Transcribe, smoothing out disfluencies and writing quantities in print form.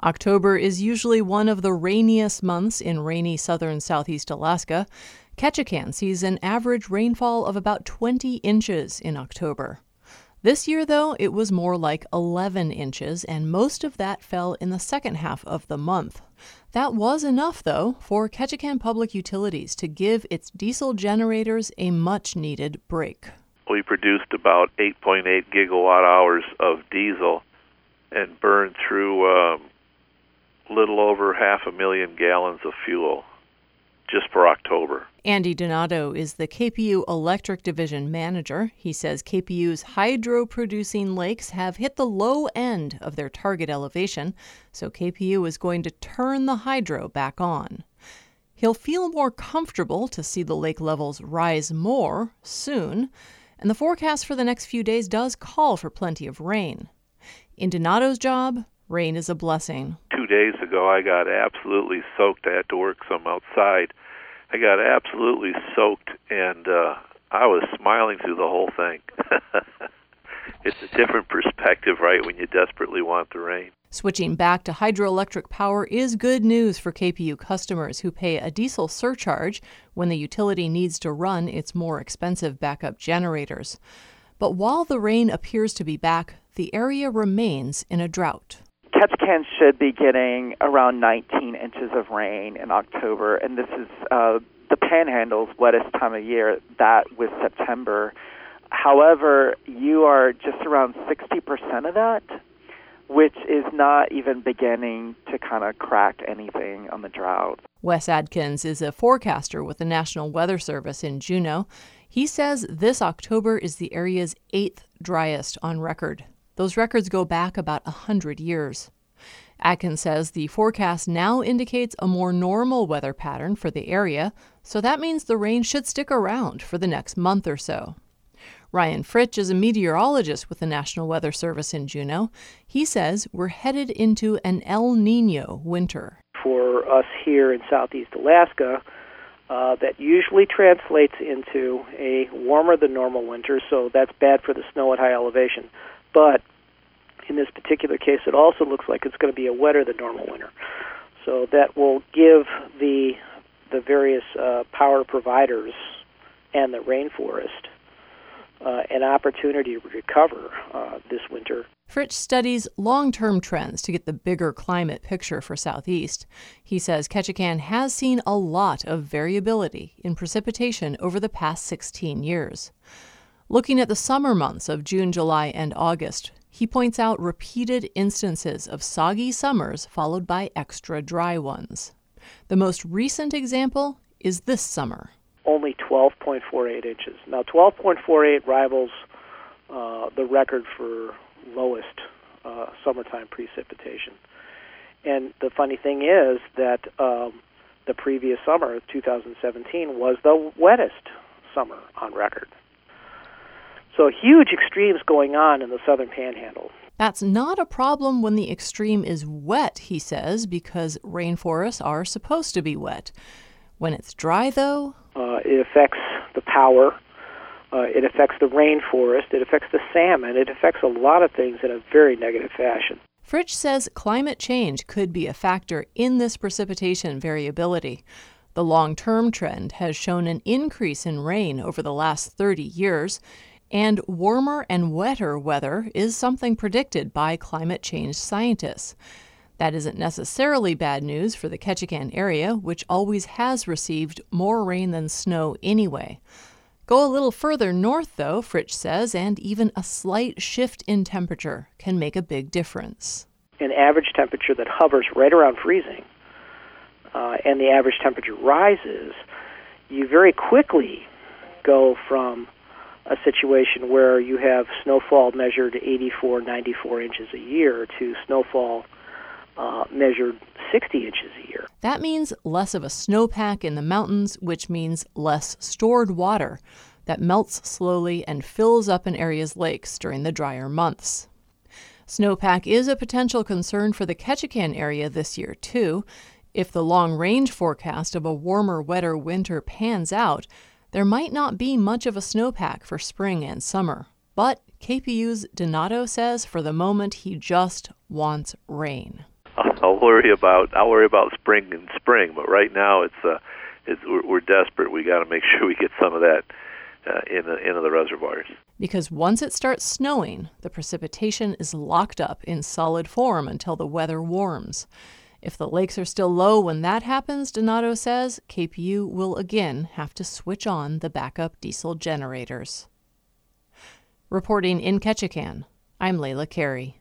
October is usually one of the rainiest months in rainy southern southeast Alaska. Ketchikan sees an average rainfall of about 20 inches in October. This year, though, it was more like 11 inches, and most of that fell in the second half of the month. That was enough, though, for Ketchikan Public Utilities to give its diesel generators a much-needed break. We produced about 8.8 gigawatt hours of diesel and burned through little over 500,000 gallons of fuel just for October. Andy Donato is the KPU Electric Division manager. He says KPU's hydro-producing lakes have hit the low end of their target elevation, so KPU is going to turn the hydro back on. He'll feel more comfortable to see the lake levels rise more soon, and the forecast for the next few days does call for plenty of rain. In Donato's job, rain is a blessing. 2 days ago, I got absolutely soaked. I had to work some outside. I got absolutely soaked, and I was smiling through the whole thing. It's a different perspective, right, when you desperately want the rain. Switching back to hydroelectric power is good news for KPU customers who pay a diesel surcharge when the utility needs to run its more expensive backup generators. But while the rain appears to be back, the area remains in a drought. Ketchikan should be getting around 19 inches of rain in October, and this is the Panhandle's wettest time of year. That was September. However, you are just around 60% of that, which is not even beginning to kind of crack anything on the drought. Wes Adkins is a forecaster with the National Weather Service in Juneau. He says this October is the area's 8th driest on record. Those records go back about 100 years. Adkins says the forecast now indicates a more normal weather pattern for the area, so that means the rain should stick around for the next month or so. Ryan Fritch is a meteorologist with the National Weather Service in Juneau. He says we're headed into an El Niño winter. For us here in southeast Alaska, that usually translates into a warmer than normal winter, so that's bad for the snow at high elevation. But in this particular case, it also looks like it's going to be a wetter than normal winter. So that will give the various power providers and the rainforest an opportunity to recover this winter. Fritch studies long-term trends to get the bigger climate picture for Southeast. He says Ketchikan has seen a lot of variability in precipitation over the past 16 years. Looking at the summer months of June, July, and August, he points out repeated instances of soggy summers followed by extra dry ones. The most recent example is this summer. Only 12.48 inches. Now, 12.48 rivals the record for lowest summertime precipitation. And the funny thing is that the previous summer, 2017, was the wettest summer on record. So huge extremes going on in the southern panhandle. That's not a problem when the extreme is wet, he says, because rainforests are supposed to be wet. When it's dry, though, it affects the power, it affects the rainforest, it affects the salmon, it affects a lot of things in a very negative fashion. Fritch says climate change could be a factor in this precipitation variability. The long-term trend has shown an increase in rain over the last 30 years, and warmer and wetter weather is something predicted by climate change scientists. That isn't necessarily bad news for the Ketchikan area, which always has received more rain than snow anyway. Go a little further north, though, Fritch says, and even a slight shift in temperature can make a big difference. An average temperature that hovers right around freezing, and the average temperature rises, you very quickly go from a situation where you have snowfall measured 84, 94 inches a year to snowfall measured 60 inches a year. That means less of a snowpack in the mountains, which means less stored water that melts slowly and fills up an area's lakes during the drier months. Snowpack is a potential concern for the Ketchikan area this year, too. If the long-range forecast of a warmer, wetter winter pans out, there might not be much of a snowpack for spring and summer. But KPU's Donato says for the moment he just wants rain. I'll worry about spring and spring, but right now we're desperate. We got to make sure we get some of that into the reservoirs. Because once it starts snowing, the precipitation is locked up in solid form until the weather warms. If the lakes are still low when that happens, Donato says, KPU will again have to switch on the backup diesel generators. Reporting in Ketchikan, I'm Layla Carey.